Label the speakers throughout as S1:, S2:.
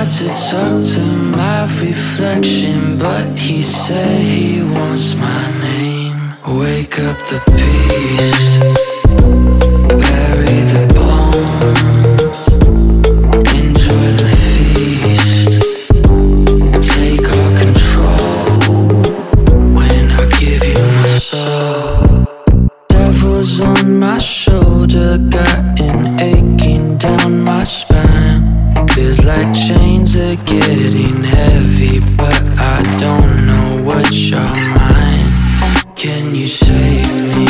S1: Tried to talk to my reflection, but he said he wants my name. Wake up the beast, bury the bones, enjoy the feast, take all control when I give you my soul. Devil's on my shoulder, got an aching down my spine. Feels like chains are getting heavy, but I don't know what's your mind. Can you save me?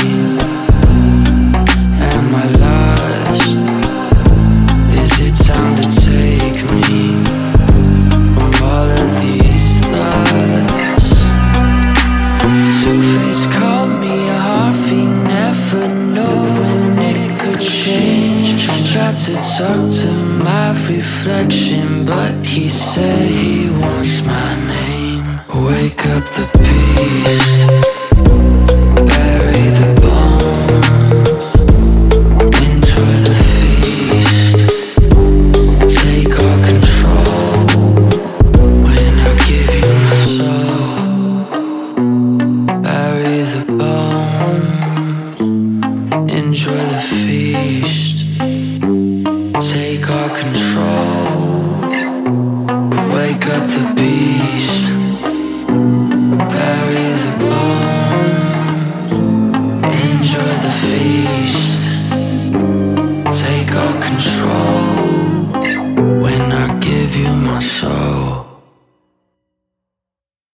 S1: Am I lost? Is it time to take me from all of these thoughts? Two-Face called me a Harvey, never know when it could change. Tried to talk to my reflection, but he said he wants my name. Wake up the beast, bury the bones, enjoy the feast, take all control when I give you my soul. Bury the bones, enjoy the feast, take all control. Wake up the beast.